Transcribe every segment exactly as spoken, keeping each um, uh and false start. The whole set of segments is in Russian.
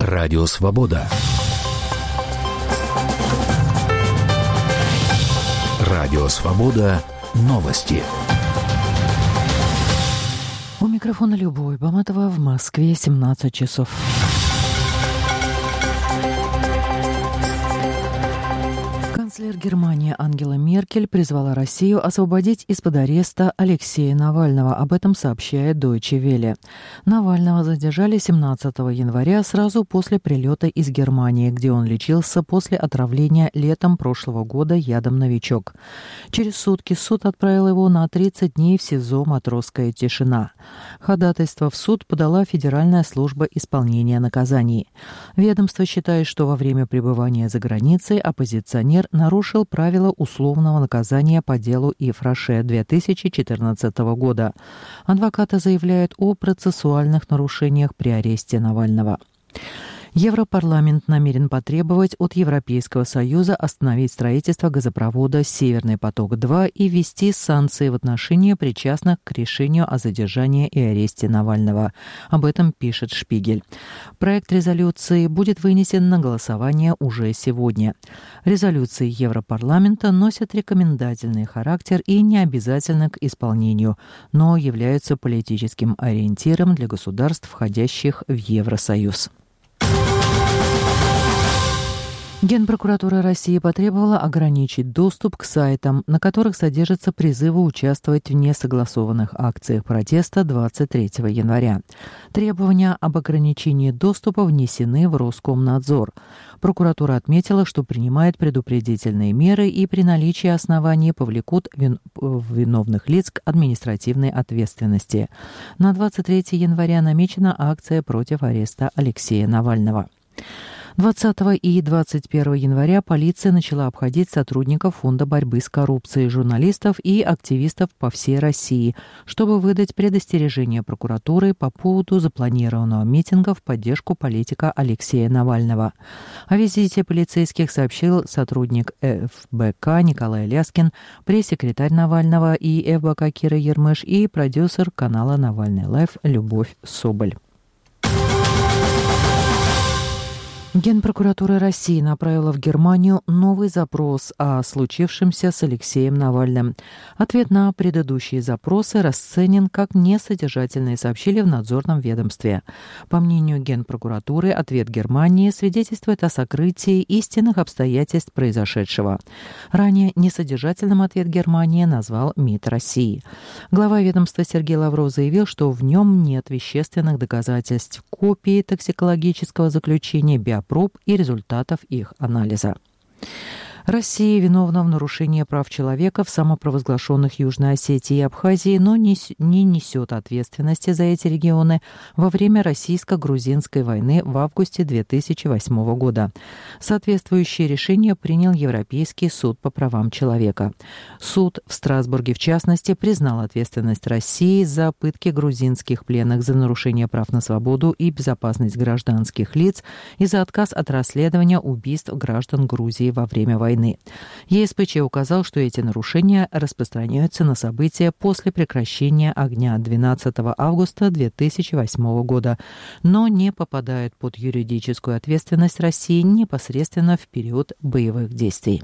Радио Свобода. Радио Свобода. Новости. У микрофона Любовь Баматова, в Москве семнадцать часов. Канцлер Германии Ангела Меркель призвала Россию освободить из-под ареста Алексея Навального. Об этом сообщает Deutsche Welle. Навального задержали семнадцатого января сразу после прилета из Германии, где он лечился после отравления летом прошлого года ядом «Новичок». Через сутки суд отправил его на тридцать дней в СИЗО «Матросская тишина». Ходатайство в суд подала Федеральная служба исполнения наказаний. Ведомство считает, что во время пребывания за границей оппозиционер нарушил правила условного наказания по делу Ифраше две тысячи четырнадцатого года. Адвокаты заявляют о процессуальных нарушениях при аресте Навального. Европарламент намерен потребовать от Европейского Союза остановить строительство газопровода «Северный поток-два» и ввести санкции в отношении причастных к решению о задержании и аресте Навального. Об этом пишет «Шпигель». Проект резолюции будет вынесен на голосование уже сегодня. Резолюции Европарламента носят рекомендательный характер и не обязательны к исполнению, но являются политическим ориентиром для государств, входящих в Евросоюз. Генпрокуратура России потребовала ограничить доступ к сайтам, на которых содержатся призывы участвовать в несогласованных акциях протеста двадцать третьего января. Требования об ограничении доступа внесены в Роскомнадзор. Прокуратура отметила, что принимает предупредительные меры и при наличии оснований повлекут вин... виновных лиц к административной ответственности. На двадцать третьего января намечена акция против ареста Алексея Навального. двадцатого и двадцать первого января полиция начала обходить сотрудников Фонда борьбы с коррупцией, журналистов и активистов по всей России, чтобы выдать предостережение прокуратуры по поводу запланированного митинга в поддержку политика Алексея Навального. О визите полицейских сообщил сотрудник эф бэ ка Николай Ляскин, пресс-секретарь Навального и эф бэ ка Кира Ермыш и продюсер канала «Навальный Лайв» Любовь Соболь. Генпрокуратура России направила в Германию новый запрос о случившемся с Алексеем Навальным. Ответ на предыдущие запросы расценен как несодержательные, сообщили в надзорном ведомстве. По мнению Генпрокуратуры, ответ Германии свидетельствует о сокрытии истинных обстоятельств произошедшего. Ранее несодержательным ответ Германии назвал МИД России. Глава ведомства Сергей Лавров заявил, что в нем нет вещественных доказательств, копии токсикологического заключения, биопсии, проб и результатов их анализа. Россия виновна в нарушении прав человека в самопровозглашенных Южной Осетии и Абхазии, но не, не несет ответственности за эти регионы во время российско-грузинской войны в августе две тысячи восьмого года. Соответствующее решение принял Европейский суд по правам человека. Суд в Страсбурге, в частности, признал ответственность России за пытки грузинских пленных, за нарушение прав на свободу и безопасность гражданских лиц и за отказ от расследования убийств граждан Грузии во время войны. е эс пэ че указал, что эти нарушения распространяются на события после прекращения огня двенадцатого августа две тысячи восьмого года, но не попадают под юридическую ответственность России непосредственно в период боевых действий.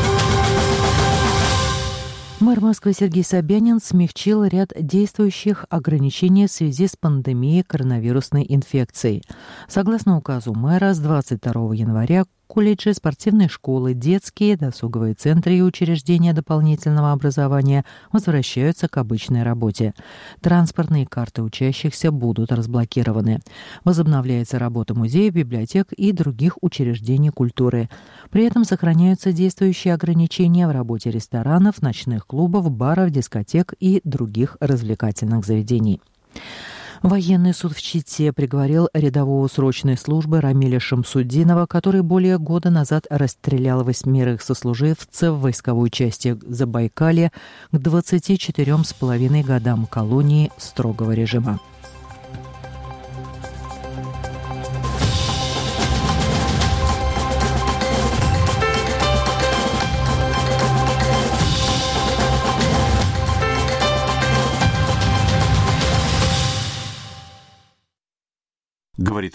Мэр Москвы Сергей Собянин смягчил ряд действующих ограничений в связи с пандемией коронавирусной инфекции. Согласно указу мэра, с двадцать второго января колледжи, спортивные школы, детские, досуговые центры и учреждения дополнительного образования возвращаются к обычной работе. Транспортные карты учащихся будут разблокированы. Возобновляется работа музеев, библиотек и других учреждений культуры. При этом сохраняются действующие ограничения в работе ресторанов, ночных клубов, баров, дискотек и других развлекательных заведений. Военный суд в Чите приговорил рядового срочной службы Рамиля Шамсудинова, который более года назад расстрелял восьмерых сослуживцев в войсковой части Забайкалья, к двадцати четырем с половиной годам колонии строгого режима.